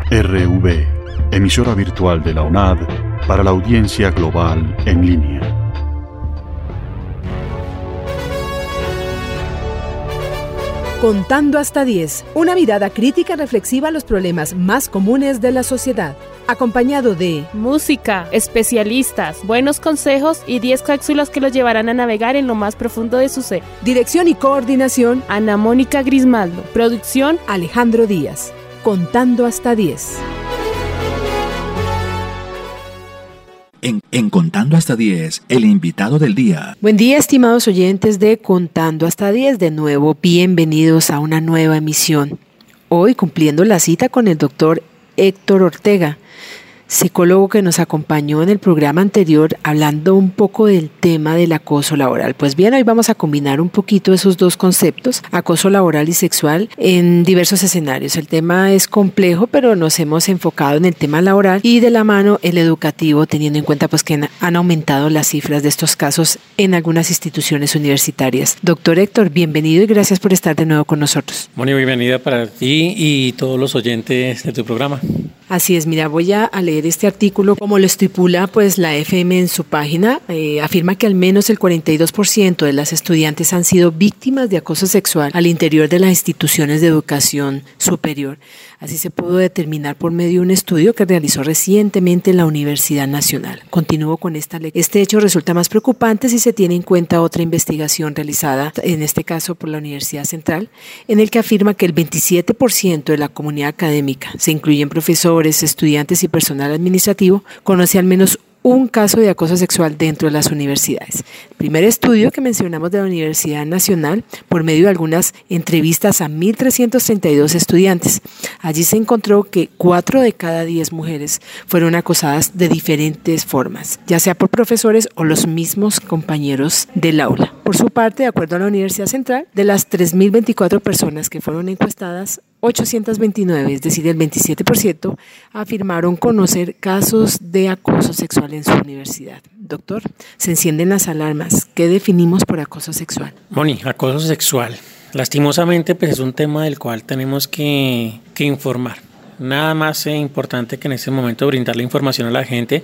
RV, emisora virtual de la UNAD para la audiencia global en línea. Contando hasta 10, una mirada crítica reflexiva a los problemas más comunes de la sociedad, acompañado de música, especialistas, buenos consejos y 10 cápsulas que los llevarán a navegar en lo más profundo de su ser. Dirección y coordinación, Ana Mónica Grismaldo. Producción, Alejandro Díaz. Contando hasta 10. En Contando hasta 10, el invitado del día. Buen día, estimados oyentes de Contando hasta 10. De nuevo, bienvenidos a una nueva emisión. Hoy cumpliendo la cita con el doctor Héctor Ortega, psicólogo que nos acompañó en el programa anterior hablando un poco del tema del acoso laboral. Pues bien, hoy vamos a combinar un poquito esos dos conceptos, acoso laboral y sexual, en diversos escenarios. El tema es complejo, pero nos hemos enfocado en el tema laboral y de la mano el educativo, teniendo en cuenta pues que han aumentado las cifras de estos casos en algunas instituciones universitarias. Doctor Héctor, bienvenido y gracias por estar de nuevo con nosotros. Moni, bienvenida para ti y todos los oyentes de tu programa. Así es, mira, voy a leer este artículo. Como lo estipula pues la FM en su página, afirma que al menos el 42% de las estudiantes han sido víctimas de acoso sexual al interior de las instituciones de educación superior. Así se pudo determinar por medio de un estudio que realizó recientemente la Universidad Nacional. Continúo con esta lectura. Este hecho resulta más preocupante si se tiene en cuenta otra investigación realizada, en este caso por la Universidad Central, en el que afirma que el 27% de la comunidad académica, se incluyen profesores, estudiantes y personal administrativo, conoce al menos un caso de acoso sexual dentro de las universidades. El primer estudio que mencionamos de la Universidad Nacional, por medio de algunas entrevistas a 1.332 estudiantes. Allí se encontró que 4 de cada 10 mujeres fueron acosadas de diferentes formas, ya sea por profesores o los mismos compañeros del aula. Por su parte, de acuerdo a la Universidad Central, de las 3.024 personas que fueron encuestadas, 829, es decir, el 27%, afirmaron conocer casos de acoso sexual en su universidad. Doctor, se encienden las alarmas. ¿Qué definimos por acoso sexual? Moni, acoso sexual. Lastimosamente, pues es un tema del cual tenemos que informar. Nada más importante que en este momento brindar la información a la gente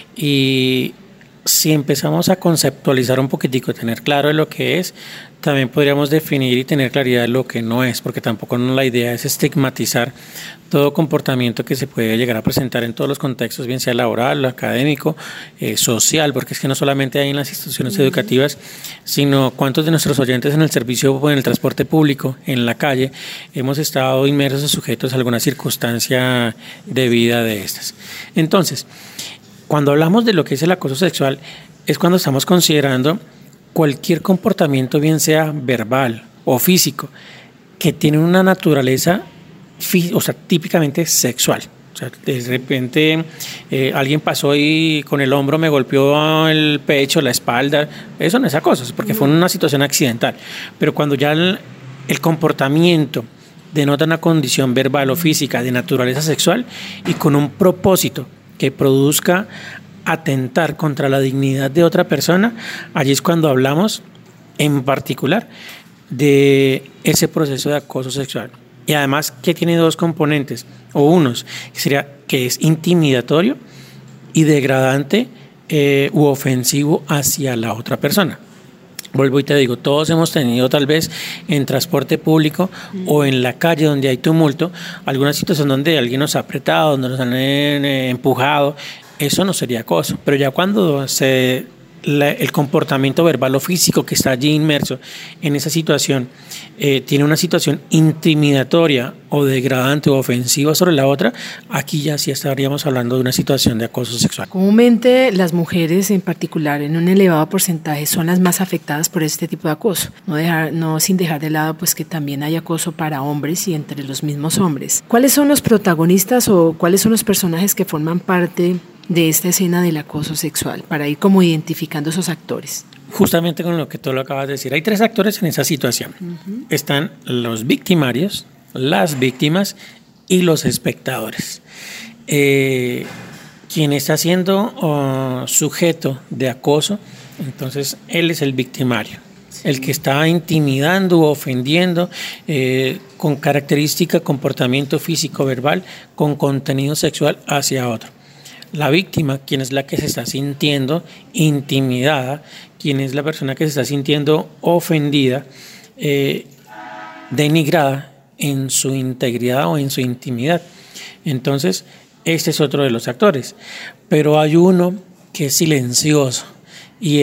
y si empezamos a conceptualizar un poquitico, tener claro de lo que es, también podríamos definir y tener claridad de lo que no es, porque tampoco la idea es estigmatizar todo comportamiento que se puede llegar a presentar en todos los contextos, bien sea laboral, académico, social, porque es que no solamente hay en las instituciones educativas, sino cuántos de nuestros oyentes en el servicio o en el transporte público, en la calle, hemos estado inmersos o sujetos a alguna circunstancia de vida de estas. Entonces, cuando hablamos de lo que es el acoso sexual, es cuando estamos considerando cualquier comportamiento, bien sea verbal o físico, que tiene una naturaleza, típicamente sexual. O sea, de repente alguien pasó y con el hombro me golpeó el pecho, la espalda. Eso no es acoso, es porque fue una situación accidental. Pero cuando ya el comportamiento denota una condición verbal o física de naturaleza sexual y con un propósito que produzca atentar contra la dignidad de otra persona, allí es cuando hablamos en particular de ese proceso de acoso sexual. Y además que tiene dos componentes, o unos, que es intimidatorio y degradante u ofensivo hacia la otra persona. Vuelvo y te digo, todos hemos tenido tal vez en transporte público o en la calle donde hay tumulto, alguna situación donde alguien nos ha apretado, donde nos han empujado, eso no sería acoso. Pero ya cuando el comportamiento verbal o físico que está allí inmerso en esa situación tiene una situación intimidatoria o degradante o ofensiva sobre la otra, aquí ya sí estaríamos hablando de una situación de acoso sexual. Comúnmente las mujeres en particular en un elevado porcentaje son las más afectadas por este tipo de acoso, no sin dejar de lado pues que también hay acoso para hombres y entre los mismos hombres. ¿Cuáles son los protagonistas o cuáles son los personajes que forman parte de esta escena del acoso sexual, para ir como identificando esos actores? Justamente con lo que tú lo acabas de decir, hay 3 actores en esa situación. Uh-huh. Están los victimarios, las víctimas y los espectadores. Quien está siendo sujeto de acoso, entonces él es el victimario. el que está intimidando o ofendiendo con característica, comportamiento físico, verbal, con contenido sexual hacia otro. La víctima, quien es la que se está sintiendo intimidada, quien es la persona que se está sintiendo ofendida, denigrada en su integridad o en su intimidad. Entonces, este es otro de los actores. Pero hay uno que es silencioso y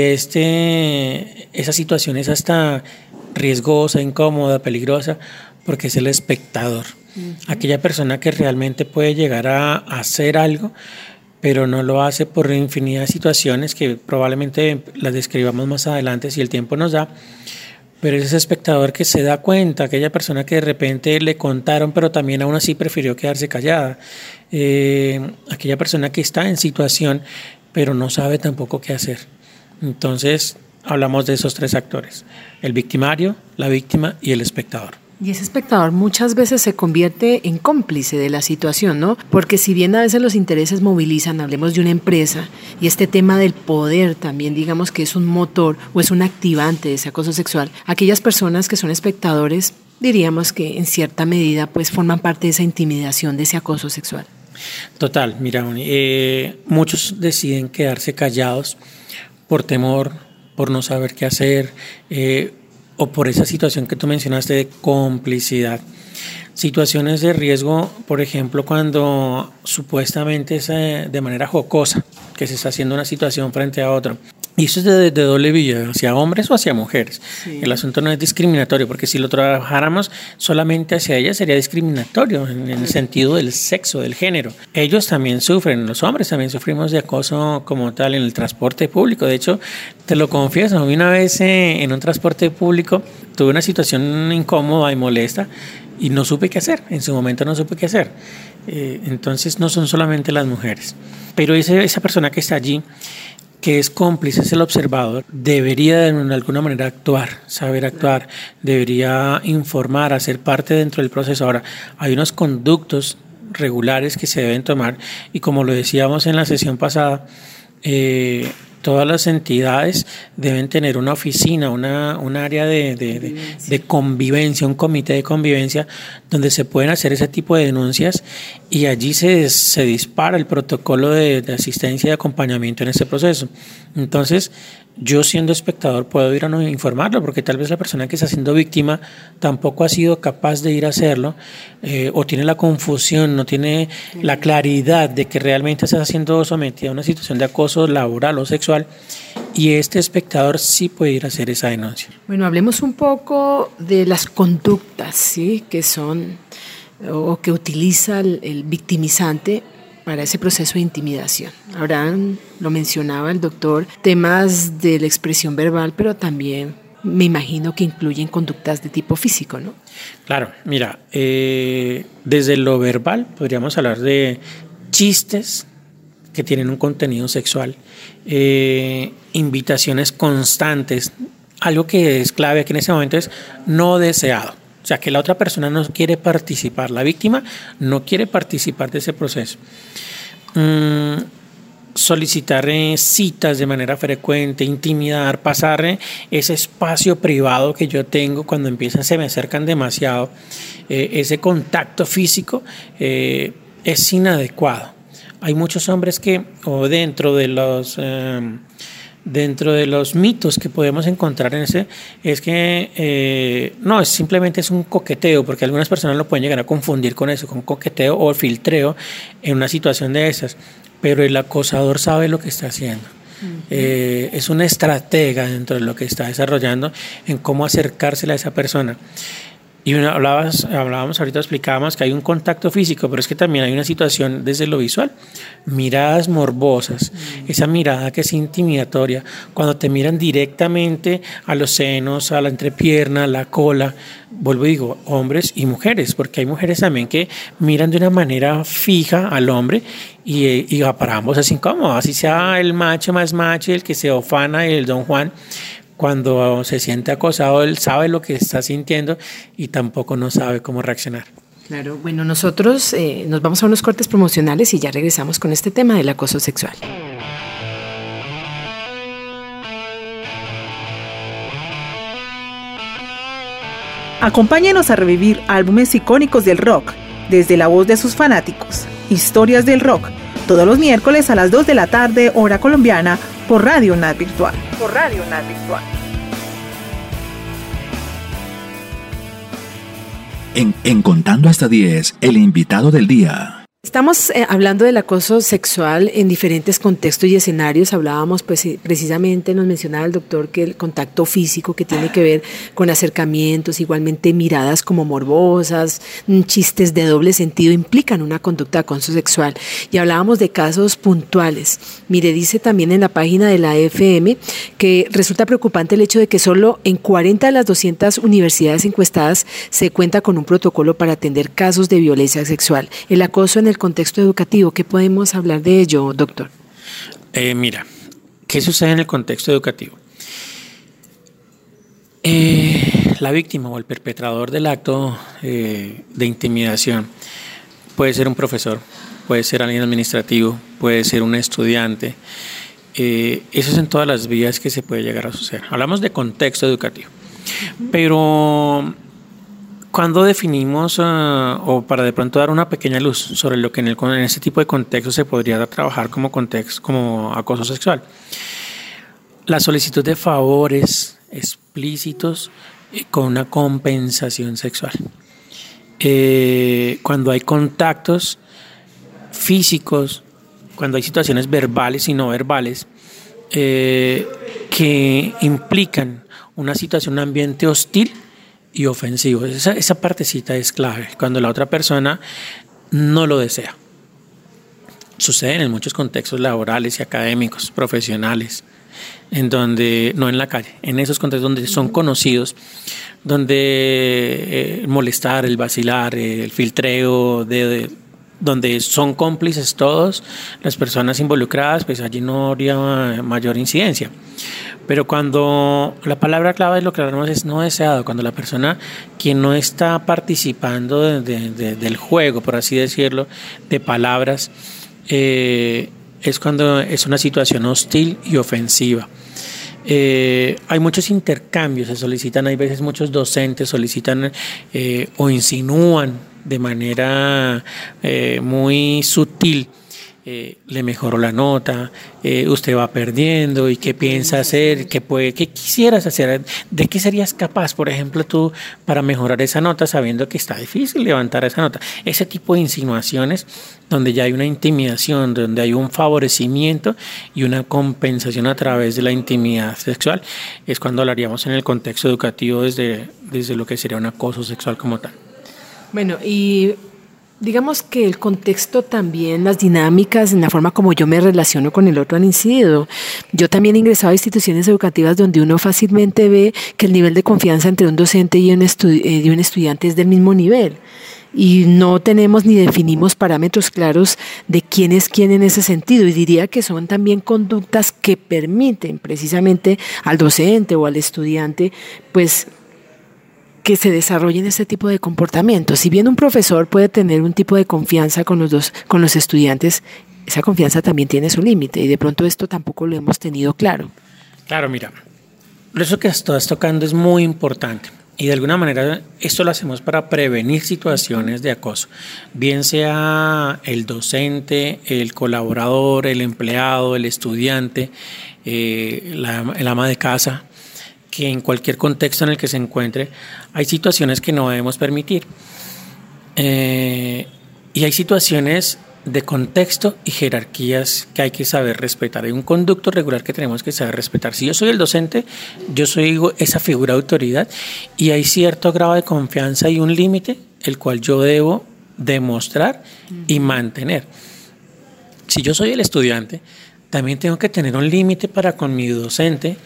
esa situación es hasta riesgosa, incómoda, peligrosa, porque es el espectador. Aquella persona que realmente puede llegar a hacer algo, pero no lo hace por infinidad de situaciones que probablemente las describamos más adelante si el tiempo nos da, pero es ese espectador que se da cuenta, aquella persona que de repente le contaron, pero también aún así prefirió quedarse callada, aquella persona que está en situación, pero no sabe tampoco qué hacer. Entonces, hablamos de esos tres actores, el victimario, la víctima y el espectador. Y ese espectador muchas veces se convierte en cómplice de la situación, ¿no? Porque si bien a veces los intereses movilizan, hablemos de una empresa, y este tema del poder también, digamos que es un motor o es un activante de ese acoso sexual, aquellas personas que son espectadores, diríamos que en cierta medida pues forman parte de esa intimidación, de ese acoso sexual. Total, mira, muchos deciden quedarse callados por temor, por no saber qué hacer, o por esa situación que tú mencionaste de complicidad. Situaciones de riesgo, por ejemplo, cuando supuestamente es de manera jocosa que se está haciendo una situación frente a otro. Y eso es de doble vía, hacia hombres o hacia mujeres. Sí. El asunto no es discriminatorio, porque si lo trabajáramos solamente hacia ellas sería discriminatorio en el sentido del sexo, del género. Ellos también sufren, los hombres también sufrimos de acoso como tal en el transporte público. De hecho, te lo confieso, una vez en un transporte público tuve una situación incómoda y molesta y no supe qué hacer, en su momento no supe qué hacer. Entonces no son solamente las mujeres, pero esa persona que está allí, que es cómplice, es el observador, debería de alguna manera actuar, saber actuar, debería informar, hacer parte dentro del proceso. Ahora, hay unos conductos regulares que se deben tomar y como lo decíamos en la sesión pasada, todas las entidades deben tener una oficina, un área de convivencia, un comité de convivencia donde se pueden hacer ese tipo de denuncias y allí se dispara el protocolo de asistencia y acompañamiento en ese proceso. Entonces, yo siendo espectador puedo ir a informarlo porque tal vez la persona que está siendo víctima tampoco ha sido capaz de ir a hacerlo o tiene la confusión, no tiene la claridad de que realmente está siendo sometida a una situación de acoso laboral o sexual y este espectador sí puede ir a hacer esa denuncia. Bueno, hablemos un poco de las conductas, ¿sí? Que son o que utiliza el victimizante para ese proceso de intimidación. Ahora lo mencionaba el doctor, temas de la expresión verbal, pero también me imagino que incluyen conductas de tipo físico, ¿no? Claro, mira, desde lo verbal podríamos hablar de chistes que tienen un contenido sexual, invitaciones constantes, algo que es clave aquí en ese momento es no deseado. O sea, que la otra persona no quiere participar, la víctima no quiere participar de ese proceso. Solicitar citas de manera frecuente, intimidar, pasar ese espacio privado que yo tengo cuando se me acercan demasiado, ese contacto físico es inadecuado. Hay muchos hombres que, o dentro de los mitos que podemos encontrar en ese, es que no, simplemente es un coqueteo, porque algunas personas lo pueden llegar a confundir con eso, con coqueteo o filtreo en una situación de esas, pero el acosador sabe lo que está haciendo. Es una estratega dentro de lo que está desarrollando en cómo acercársela a esa persona. Y hablábamos ahorita, explicábamos que hay un contacto físico, pero es que también hay una situación desde lo visual. Miradas morbosas, esa mirada que es intimidatoria, cuando te miran directamente a los senos, a la entrepierna, a la cola. Vuelvo y digo, hombres y mujeres, porque hay mujeres también que miran de una manera fija al hombre y para ambos es incómodo, así sea el macho más macho, el que se ofana, el don Juan. Cuando se siente acosado, él sabe lo que está sintiendo y tampoco no sabe cómo reaccionar. Claro, bueno, nosotros nos vamos a unos cortes promocionales y ya regresamos con este tema del acoso sexual. Acompáñenos a revivir álbumes icónicos del rock, desde la voz de sus fanáticos. Historias del rock, todos los miércoles a las 2 de la tarde, hora colombiana, por Radio UNAD Virtual. En Contando hasta 10, el invitado del día. Estamos hablando del acoso sexual en diferentes contextos y escenarios. Hablábamos, pues, precisamente nos mencionaba el doctor que el contacto físico que tiene que ver con acercamientos, igualmente miradas como morbosas, chistes de doble sentido implican una conducta de acoso sexual. Y hablábamos de casos puntuales. Mire, dice también en la página de la FM que resulta preocupante el hecho de que solo en 40 de las 200 universidades encuestadas se cuenta con un protocolo para atender casos de violencia sexual. El acoso en el contexto educativo, ¿qué podemos hablar de ello, doctor? Mira, ¿qué sucede en el contexto educativo? La víctima o el perpetrador del acto de intimidación puede ser un profesor, puede ser alguien administrativo, puede ser un estudiante. Eso es en todas las vías que se puede llegar a suceder. Hablamos de contexto educativo, pero ¿cuándo definimos o para de pronto dar una pequeña luz sobre lo que en este tipo de contexto se podría trabajar como acoso sexual? La solicitud de favores explícitos con una compensación sexual. Cuando hay contactos físicos, cuando hay situaciones verbales y no verbales que implican una situación, un ambiente hostil y ofensivo. Esa partecita es clave, cuando la otra persona no lo desea. Suceden en muchos contextos laborales y académicos, profesionales, en donde, no en la calle, en esos contextos donde son conocidos, donde molestar, el vacilar, el filtreo, donde son cómplices todos, las personas involucradas, pues allí no habría mayor incidencia. Pero cuando la palabra clave, lo que hablamos, es no deseado, cuando la persona quien no está participando del juego, por así decirlo, de palabras, es cuando es una situación hostil y ofensiva. Hay muchos intercambios, se solicitan, hay veces muchos docentes solicitan o insinúan de manera muy sutil, le mejoró la nota, usted va perdiendo, y qué piensa hacer, qué quisieras hacer, de qué serías capaz, por ejemplo, tú para mejorar esa nota sabiendo que está difícil levantar esa nota. Ese tipo de insinuaciones donde ya hay una intimidación, donde hay un favorecimiento y una compensación a través de la intimidad sexual, es cuando hablaríamos en el contexto educativo desde lo que sería un acoso sexual como tal. Bueno, y digamos que el contexto también, las dinámicas, en la forma como yo me relaciono con el otro han incidido. Yo también he ingresado a instituciones educativas donde uno fácilmente ve que el nivel de confianza entre un docente y un estudiante es del mismo nivel. Y no tenemos ni definimos parámetros claros de quién es quién en ese sentido. Y diría que son también conductas que permiten precisamente al docente o al estudiante, pues, que se desarrollen este tipo de comportamientos. Si bien un profesor puede tener un tipo de confianza con los estudiantes, esa confianza también tiene su límite, y de pronto esto tampoco lo hemos tenido claro. Claro, mira, eso que estás tocando es muy importante, y de alguna manera esto lo hacemos para prevenir situaciones de acoso, bien sea el docente, el colaborador, el empleado, el estudiante, el ama de casa, que en cualquier contexto en el que se encuentre hay situaciones que no debemos permitir, y hay situaciones de contexto y jerarquías que hay que saber respetar. Hay un conducto regular que tenemos que saber respetar. Si yo soy el docente, yo soy esa figura de autoridad, y hay cierto grado de confianza y un límite el cual yo debo demostrar y mantener. Si yo soy el estudiante, también tengo que tener un límite para con mi docente,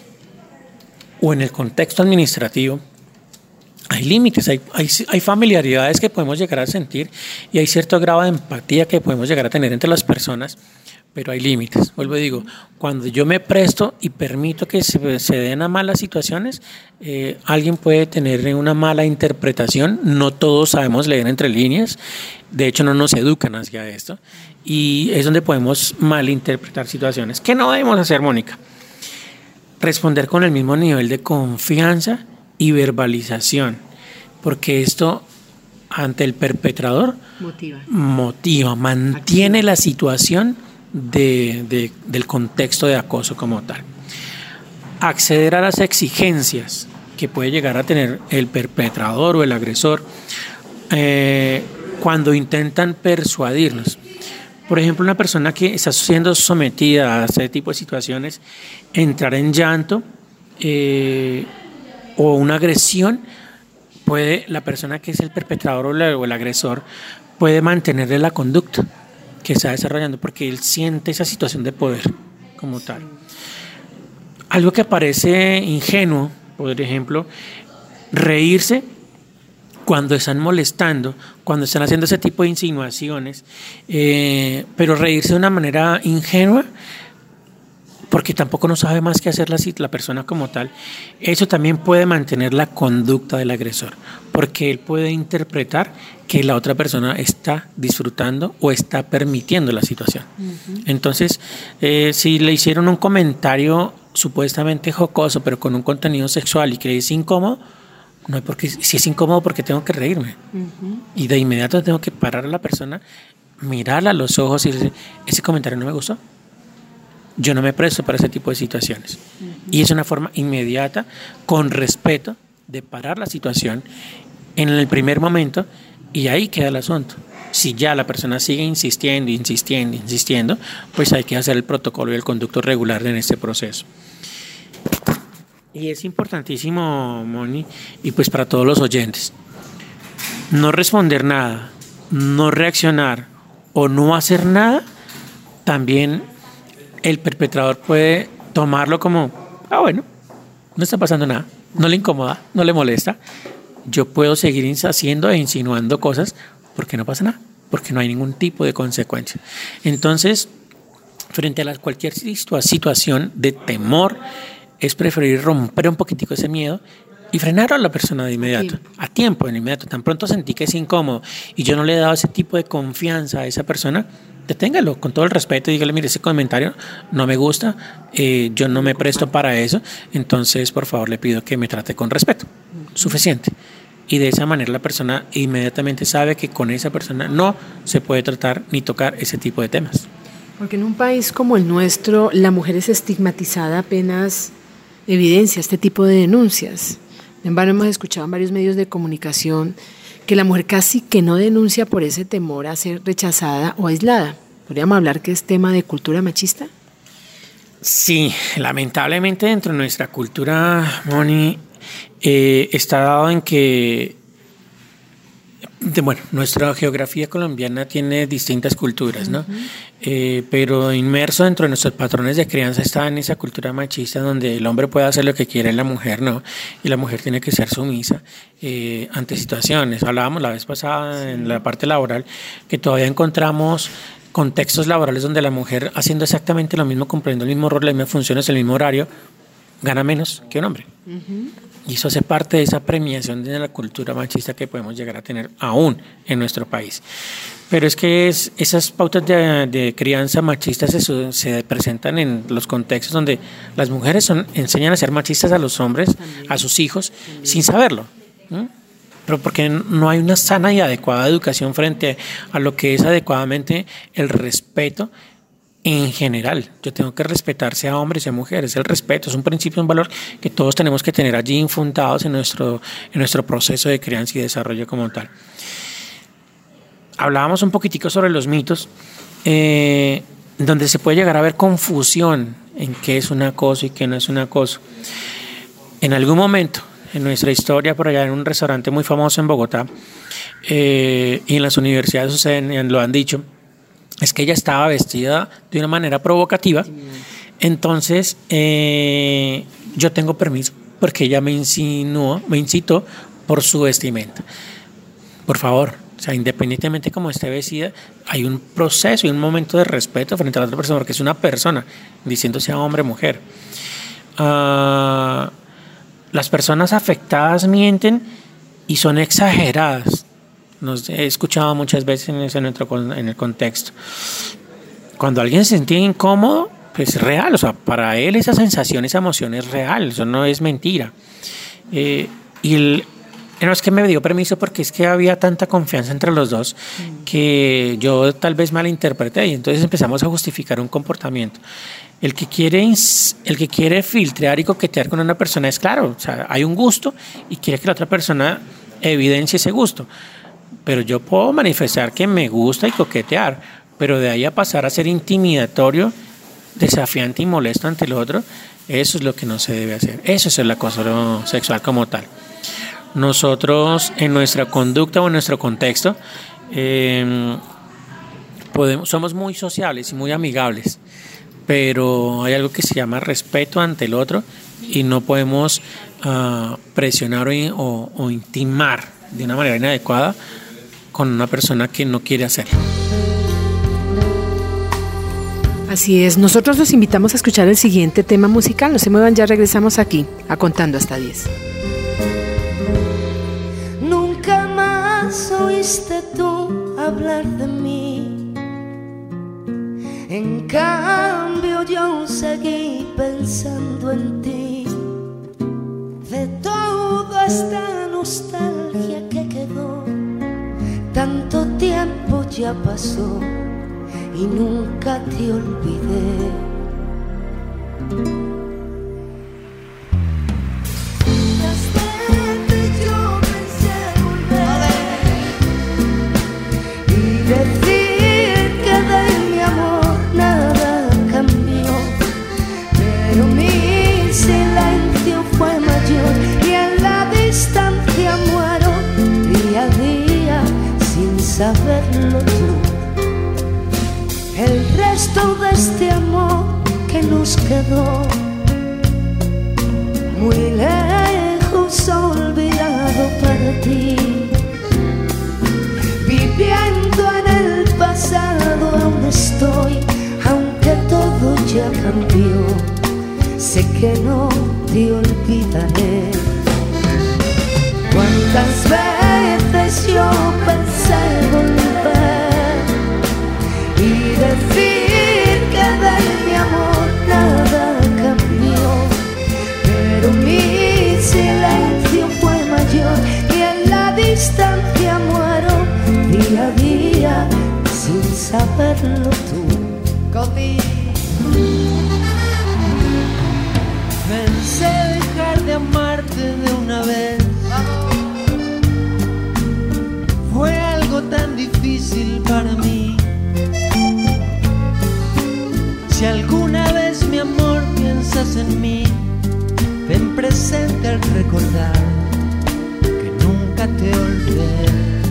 o en el contexto administrativo. Hay límites, hay familiaridades que podemos llegar a sentir, y hay cierto grado de empatía que podemos llegar a tener entre las personas, pero hay límites. Vuelvo y digo, cuando yo me presto y permito que se den a malas situaciones, alguien puede tener una mala interpretación. No todos sabemos leer entre líneas, de hecho no nos educan hacia esto, y es donde podemos malinterpretar situaciones. ¿Qué no debemos hacer, Mónica? Responder con el mismo nivel de confianza y verbalización. porque esto ante el perpetrador motiva, mantiene la situación del contexto de acoso como tal. Acceder a las exigencias que puede llegar a tener el perpetrador o el agresor cuando intentan persuadirnos. Por ejemplo, una persona que está siendo sometida a este tipo de situaciones, entrar en llanto o una agresión, la persona que es el perpetrador o el agresor puede mantenerle la conducta que está desarrollando porque él siente esa situación de poder como tal. Algo que parece ingenuo, por ejemplo, reírse cuando están molestando, cuando están haciendo ese tipo de insinuaciones, pero reírse de una manera ingenua, porque tampoco no sabe más qué hacer la persona como tal, eso también puede mantener la conducta del agresor, porque él puede interpretar que la otra persona está disfrutando o está permitiendo la situación. Uh-huh. Entonces, si le hicieron un comentario supuestamente jocoso, pero con un contenido sexual y que le es incómodo, no hay por qué, si es incómodo, porque tengo que reírme. Uh-huh. Y de inmediato tengo que parar a la persona, mirarla a los ojos y decir, ese comentario no me gustó. Yo no me presto para ese tipo de situaciones. Uh-huh. Y es una forma inmediata, con respeto, de parar la situación en el primer momento, y ahí queda el asunto. Si ya la persona sigue insistiendo, pues hay que hacer el protocolo y el conducto regular en este proceso. Y es importantísimo, Moni, y pues para todos los oyentes, no responder nada, no reaccionar o no hacer nada, también el perpetrador puede tomarlo como, bueno, no está pasando nada, no le incomoda, no le molesta, yo puedo seguir haciendo e insinuando cosas porque no pasa nada, porque no hay ningún tipo de consecuencia. Entonces, frente a cualquier situación de temor, es preferir romper un poquitico ese miedo y frenar a la persona de inmediato, a tiempo, de inmediato. Tan pronto sentí que es incómodo y yo no le he dado ese tipo de confianza a esa persona, deténgalo con todo el respeto y dígale, mire, ese comentario no me gusta, yo no me presto para eso, entonces por favor le pido que me trate con respeto, suficiente. Y de esa manera la persona inmediatamente sabe que con esa persona no se puede tratar ni tocar ese tipo de temas. Porque en un país como el nuestro, la mujer es estigmatizada apenas evidencia este tipo de denuncias. En vano hemos escuchado en varios medios de comunicación que la mujer casi que no denuncia por ese temor a ser rechazada o aislada. ¿Podríamos hablar que es tema de cultura machista? Sí, lamentablemente dentro de nuestra cultura, Moni, está dado en que nuestra geografía colombiana tiene distintas culturas, ¿no? Pero inmerso dentro de nuestros patrones de crianza está en esa cultura machista donde el hombre puede hacer lo que quiere y la mujer no, y la mujer tiene que ser sumisa ante situaciones. Hablábamos la vez pasada en la parte laboral que todavía encontramos contextos laborales donde la mujer haciendo exactamente lo mismo, cumpliendo el mismo rol, las mismas funciones, el mismo horario, gana menos que un hombre. Uh-huh. Y eso hace parte de esa premiación de la cultura machista que podemos llegar a tener aún en nuestro país. Pero es que esas pautas de crianza machistas se presentan en los contextos donde las mujeres enseñan a ser machistas a los hombres, también, a sus hijos, también, sin saberlo. Pero porque no hay una sana y adecuada educación frente a lo que es adecuadamente el respeto. En general, yo tengo que respetar sea hombres, sea mujeres. El respeto es un principio, un valor que todos tenemos que tener allí infundados en nuestro proceso de crianza y desarrollo como tal. Hablábamos un poquitico sobre los mitos, donde se puede llegar a ver confusión en qué es un acoso y qué no es un acoso. En algún momento en nuestra historia, por allá en un restaurante muy famoso en Bogotá, y en las universidades lo han dicho, es que ella estaba vestida de una manera provocativa, entonces yo tengo permiso porque ella me incitó por su vestimenta. Por favor, o sea, independientemente de cómo esté vestida, hay un proceso y un momento de respeto frente a la otra persona, porque es una persona, diciendo sea hombre o mujer. Las personas afectadas mienten y son exageradas. Nos he escuchado muchas veces en el contexto. Cuando alguien se siente incómodo, pues es real. O sea, para él esa sensación, esa emoción es real. Eso no es mentira. Y el No, es que me dio permiso porque es que había tanta confianza entre los dos que yo tal vez malinterpreté y entonces empezamos a justificar un comportamiento. El que quiere filtrar y coquetear con una persona es claro, o sea, hay un gusto y quiere que la otra persona evidencie ese gusto. Pero yo puedo manifestar que me gusta y coquetear, pero de ahí a pasar a ser intimidatorio, desafiante y molesto ante el otro, eso es lo que no se debe hacer. Eso es el acoso sexual como tal. Nosotros en nuestra conducta o en nuestro contexto somos muy sociables y muy amigables, pero hay algo que se llama respeto ante el otro y no podemos presionar o intimar de una manera inadecuada con una persona que no quiere hacerlo. Así es, nosotros los invitamos a escuchar el siguiente tema musical. No se muevan, ya regresamos aquí a Contando hasta 10. Nunca más oíste tú hablar de mí. En cambio yo seguí pensando en ti. De toda esta nostalgia que quedó, tanto tiempo ya pasó y nunca te olvidé. Las veces yo pensé volver y decir que de mi amor nada cambió, pero mi silencio fue mayor y en la distancia muero día a día sin saberlo tú. El resto de este amor que nos quedó muy lejos, olvidado para ti, viviendo en el pasado aún estoy, aunque todo ya cambió, sé que no te olvidaré. Cuántas veces yo pensé volver y decir que de mi amor nada cambió, pero mi silencio fue mayor y en la distancia muero día a día sin saberlo tú. Coti. Pensé dejar de amarte de una vez. Fue algo tan difícil para mí. Si alguna vez, mi amor, piensas en mí, ten presente al recordar que nunca te olvidé.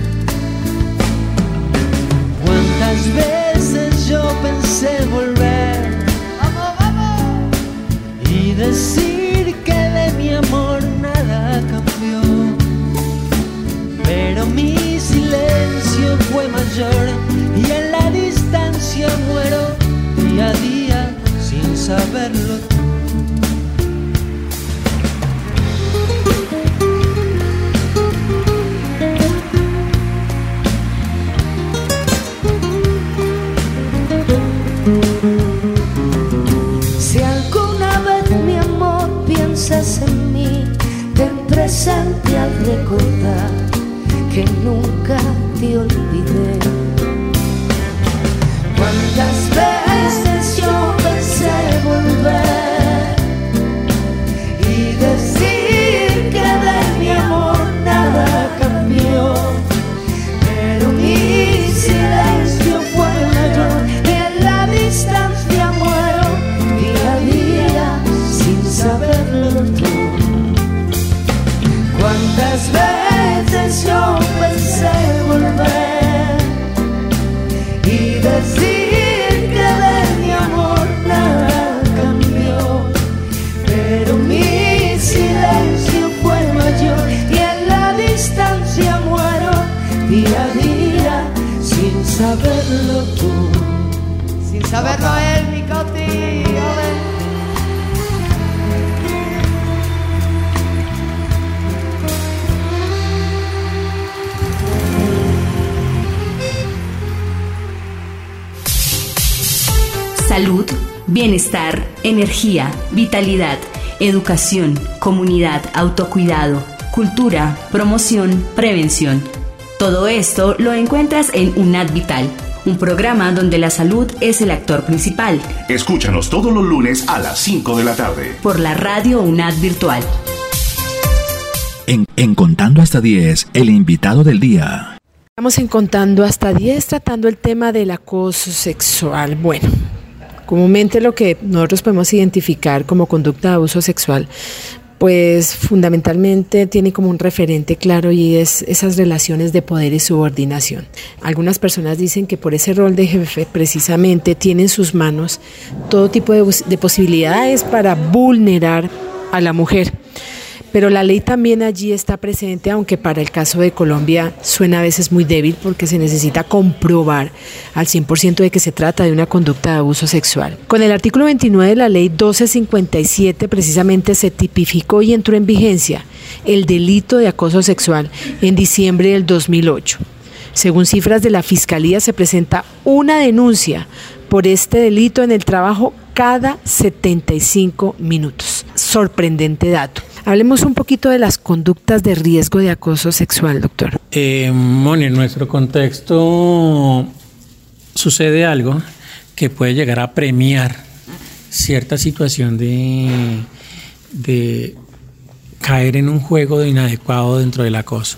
Cuántas veces yo pensé volver y decir que de mi amor nada cambió, pero mi silencio fue mayor y en la distancia muero día a día sin saberlo tú. Si alguna vez, mi amor, piensas en mí, ten presente al recordar que nunca te olvidé. Cuántas veces yo pensé volver y decir que de mi amor nada cambió, pero mi silencio fue mayor y en la distancia muero día a día sin saberlo tú. Cuántas veces yo pensé volver y decir que de mi amor nada cambió, pero mi silencio fue mayor y en la distancia muero día a día sin saberlo tú. Sin saberlo él, mi Coti. Salud, bienestar, energía, vitalidad, educación, comunidad, autocuidado, cultura, promoción, prevención. Todo esto lo encuentras en UNAD Vital, un programa donde la salud es el actor principal. Escúchanos todos los lunes a las 5 de la tarde. Por la radio UNAD Virtual. En Contando hasta 10, el invitado del día. Estamos en Contando hasta 10 tratando el tema del acoso sexual. Bueno, comúnmente lo que nosotros podemos identificar como conducta de abuso sexual, pues fundamentalmente tiene como un referente claro y es esas relaciones de poder y subordinación. Algunas personas dicen que por ese rol de jefe precisamente tiene en sus manos todo tipo de posibilidades para vulnerar a la mujer. Pero la ley también allí está presente, aunque para el caso de Colombia suena a veces muy débil porque se necesita comprobar al 100% de que se trata de una conducta de abuso sexual. Con el artículo 29 de la ley 1257 precisamente se tipificó y entró en vigencia el delito de acoso sexual en diciembre del 2008. Según cifras de la Fiscalía, se presenta una denuncia por este delito en el trabajo cada 75 minutos. Sorprendente dato. Hablemos un poquito de las conductas de riesgo de acoso sexual, doctor. Bueno, en nuestro contexto sucede algo que puede llegar a premiar cierta situación de caer en un juego de inadecuado dentro del acoso.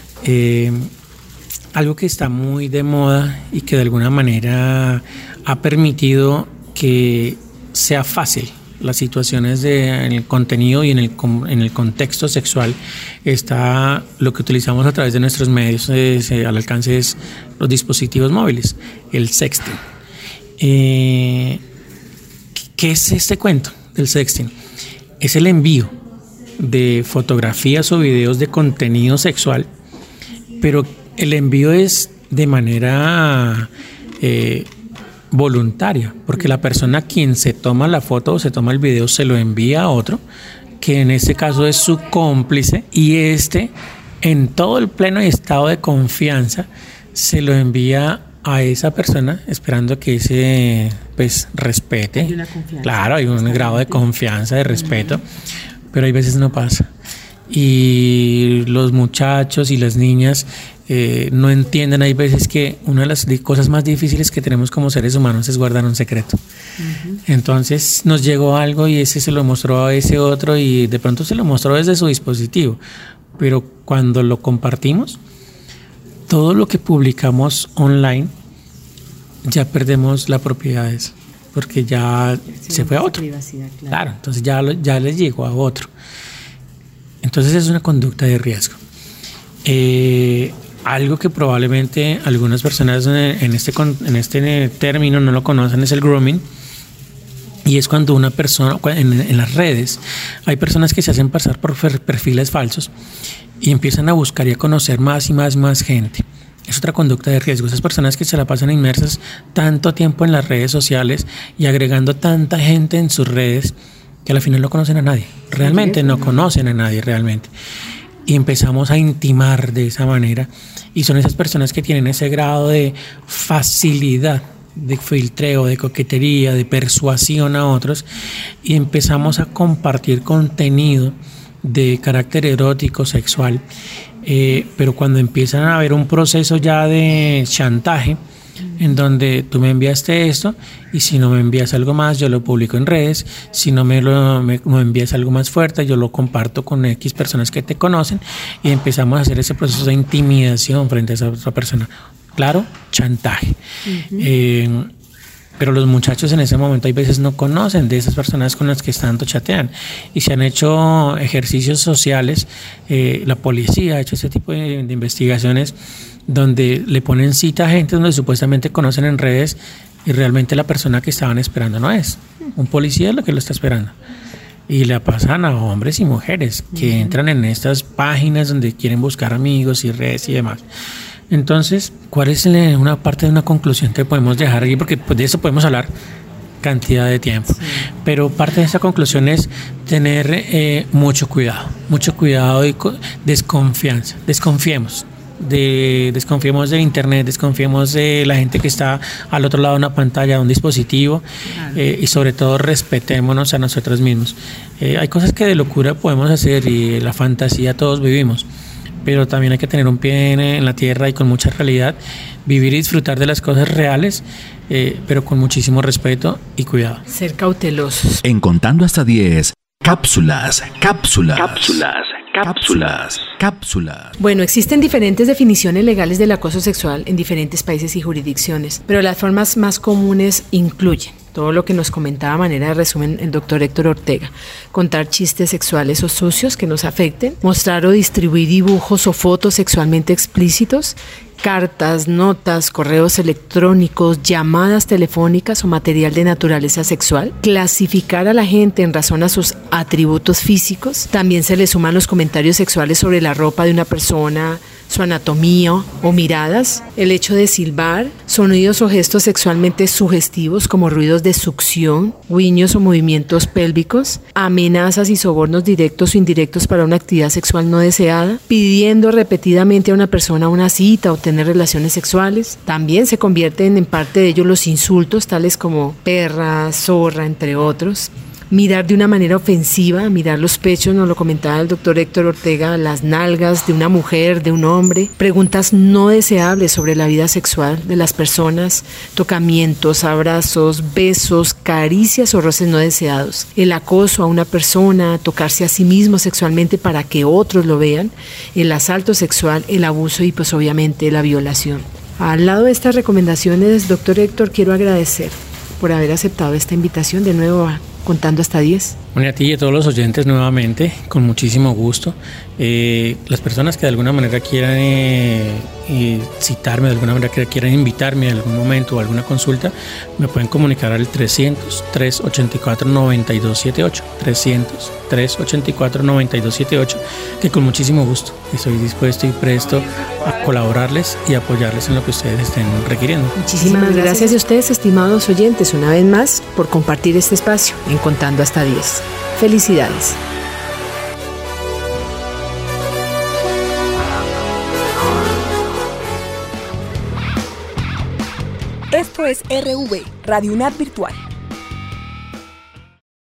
Algo que está muy de moda y que de alguna manera ha permitido que sea fácil las situaciones en el contenido y en el contexto sexual está lo que utilizamos a través de nuestros medios al alcance de los dispositivos móviles, el sexting. ¿Qué es este cuento del sexting? Es el envío de fotografías o videos de contenido sexual, pero el envío es de manera voluntaria, porque la persona quien se toma la foto o se toma el video se lo envía a otro, que en este caso es su cómplice, y en todo el pleno estado de confianza se lo envía a esa persona esperando que ese respete. Claro, hay un grado de confianza, de respeto, pero hay veces no pasa. Y los muchachos y las niñas no entienden, hay veces que una de las cosas más difíciles que tenemos como seres humanos es guardar un secreto. Entonces nos llegó algo y ese se lo mostró a ese otro y de pronto se lo mostró desde su dispositivo, pero cuando lo compartimos, todo lo que publicamos online ya perdemos la propiedad de eso, porque ya se fue a otro. Claro, entonces ya les llegó a otro. Entonces es una conducta de riesgo. Algo que probablemente algunas personas en este término no lo conocen es el grooming, y es cuando una persona en las redes hay personas que se hacen pasar por perfiles falsos y empiezan a buscar y a conocer más y más gente. Es otra conducta de riesgo. Esas personas que se la pasan inmersas tanto tiempo en las redes sociales y agregando tanta gente en sus redes que al final no conocen a nadie, realmente no conocen a nadie realmente. Y empezamos a intimar de esa manera, y son esas personas que tienen ese grado de facilidad, de filtreo, de coquetería, de persuasión a otros, y empezamos a compartir contenido de carácter erótico, sexual, pero cuando empiezan a haber un proceso ya de chantaje, en donde tú me enviaste esto y si no me envías algo más yo lo publico en redes, si no me envías algo más fuerte yo lo comparto con X personas que te conocen, y empezamos a hacer ese proceso de intimidación frente a esa otra persona. Claro, chantaje. Pero los muchachos en ese momento hay veces no conocen de esas personas con las que tanto chatean, y se han hecho ejercicios sociales, la policía ha hecho ese tipo de investigaciones donde le ponen cita a gente donde supuestamente conocen en redes y realmente la persona que estaban esperando no es. Un policía es lo que lo está esperando. Y le pasan a hombres y mujeres que entran en estas páginas donde quieren buscar amigos y redes y demás. Entonces, ¿cuál es una parte de una conclusión que podemos dejar aquí? Porque pues, de eso podemos hablar cantidad de tiempo. Sí. Pero parte de esa conclusión es tener mucho cuidado y desconfianza. Desconfiemos. desconfiemos de internet, desconfiemos de la gente que está al otro lado de una pantalla, de un dispositivo, y sobre todo respetémonos a nosotros mismos. Hay cosas que de locura podemos hacer y la fantasía todos vivimos, pero también hay que tener un pie en la tierra y con mucha realidad, vivir y disfrutar de las cosas reales, pero con muchísimo respeto y cuidado. Ser cautelosos. En Contando hasta 10, cápsulas. Bueno, existen diferentes definiciones legales del acoso sexual en diferentes países y jurisdicciones, pero las formas más comunes incluyen todo lo que nos comentaba a manera de resumen el doctor Héctor Ortega: contar chistes sexuales o sucios que nos afecten, mostrar o distribuir dibujos o fotos sexualmente explícitos, cartas, notas, correos electrónicos, llamadas telefónicas o material de naturaleza sexual, clasificar a la gente en razón a sus atributos físicos. También se le suman los comentarios sexuales sobre la ropa de una persona, su anatomía o miradas, el hecho de silbar, sonidos o gestos sexualmente sugestivos como ruidos de succión, guiños o movimientos pélvicos, amenazas y sobornos directos o indirectos para una actividad sexual no deseada, pidiendo repetidamente a una persona una cita o tener relaciones sexuales. También se convierten en parte de ello los insultos tales como perra, zorra, entre otros. Mirar de una manera ofensiva, mirar los pechos, nos lo comentaba el doctor Héctor Ortega, las nalgas de una mujer, de un hombre, preguntas no deseables sobre la vida sexual de las personas, tocamientos, abrazos, besos, caricias o roces no deseados, el acoso a una persona, tocarse a sí mismo sexualmente para que otros lo vean, el asalto sexual, el abuso y pues obviamente la violación. Al lado de estas recomendaciones, doctor Héctor, quiero agradecer por haber aceptado esta invitación de nuevo a Contando hasta 10. Bueno, a ti y a todos los oyentes nuevamente, con muchísimo gusto. Las personas que de alguna manera quieran citarme, de alguna manera que quieran invitarme en algún momento o alguna consulta, me pueden comunicar al 300-384-9278, 300-384-9278, que con muchísimo gusto estoy dispuesto y presto a colaborarles y apoyarles en lo que ustedes estén requiriendo. Muchísimas gracias a ustedes, estimados oyentes, una vez más, por compartir este espacio en Contando hasta 10. Felicidades. Esto es RV, Radio UNAD Virtual.